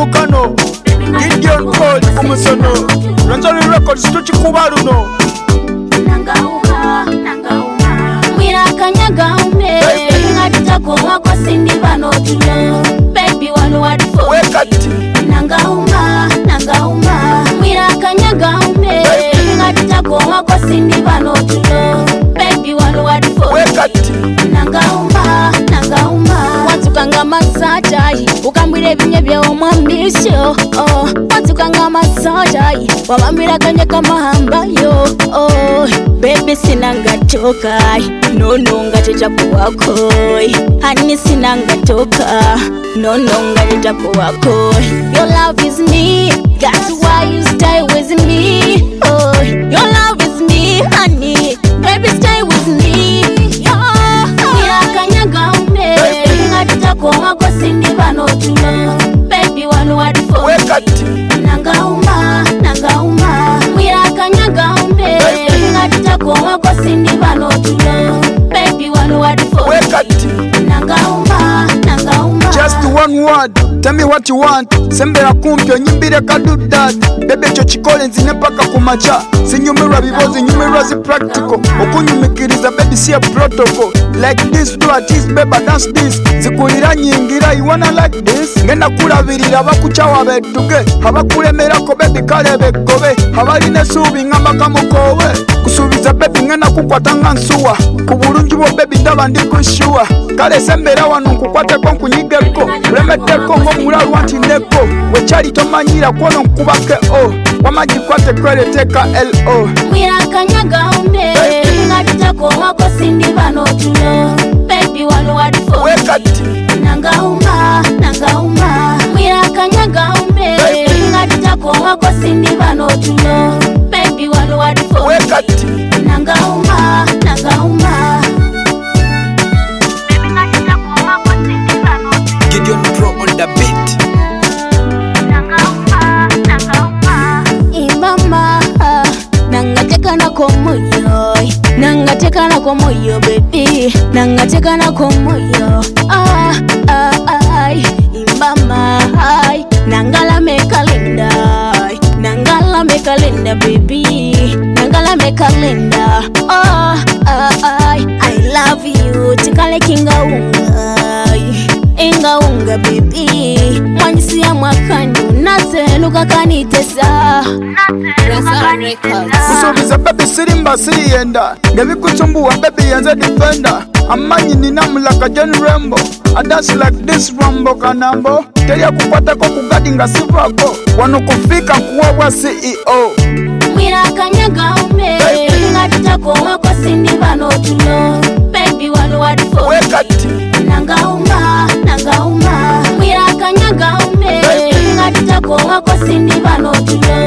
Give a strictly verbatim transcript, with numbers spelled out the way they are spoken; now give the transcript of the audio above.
volcano Gideon Cole kumusono Ranzori Records tuchikuba luno Nangauma, nangauma Mwira kanyaga ume Ngatitako wako sindi bano tulo Baby wanu wadifo Wekati Nangauma, nangauma Mwira kanyaga ume Ngatitako wako sindi bano tulo Baby wanu wadifo Wekati Nangauma, nangauma Watukanga masajai Ukambwire vinye vya umambisho oh. Watukanga masajai Wawambira kanye kama hambayo oh. Baby sinanga tokai Nono ngateja kuwakoi Hani sinanga toka Nono ngateja kuwakoi Your love is me That's why you stay with me oh. Your love is me honey Baby stay with me oh. Mira kanyaga ume Ngatitako wako sindi bano tulo Baby wanu wadifo Wekati Nangauma, nangauma Mwira kanyaga ume Ngatitako wako sindi bano tulo Baby wanu wadifo Wekati Nangauma, nangauma Just one word, tell me what you want. Sembera kumpyo nyimbire kadu that. Bebe cho chikole nzine paka kumacha. Sinyumira bibozi nyumira zi practical. Okunyumikiriza baby see a protocol. Like this do a tease baby dance this. Zikulira nyingira you wanna like this. Ngenda kulabirira bakuchawa betuge. Habakulemera ko baby kale bekobe. Habaline subi ngamba kamukowe. Kusubiza baby ngenda kukwata ngansuwa. Kubulungi bo baby ndaba ndikushua. Kale sembera wanu kukwate ko kunyigeko. Remeteko ngo mulalu wanti neko. Wechali tomanyira kwono nkubake o. Wamajikwate kwele teka L O. Mwira kanyaga ume Ngatitako wako sindi bano tulo Baby wanu wadifo Wekati Nangauma, nangauma Mwira kanyaga ume Ngatitako wako sindi bano tulo Baby wanu wadifo Wekati Nangauma, nangauma Baby ngatitako wako sindi bano tulo Gideon Pro on the beat. Nangauma, nangauma Imama Nangateka na komoyo Nangateka na komoyo baby Nangateka na komoyo Ah, ah, ah Imama Nangala me kalenda Nangala me kalenda baby Nangala me kalenda Ah, ah, ah I love you Tikale kinga unga Inga unga baby Mwanyisi ya mwakanyu Nase nuka kanitesa Kusubiza baby sirimba siriyenda. Ngebi kutumbuwa baby yanze defender. Amanyi ninamulaka John Rambo. I dance like this Rambo kanambo. Teria kukwata ko kugadi nga sivako. Wano kufika kuwa wa C E O. Mwira kanyaga ume Ngatitako wako sindi bano tulo Baby wanu wadifo Wekati Nangauma, nangauma Mwira kanyaga ume Ngatitako wako sindi bano tulo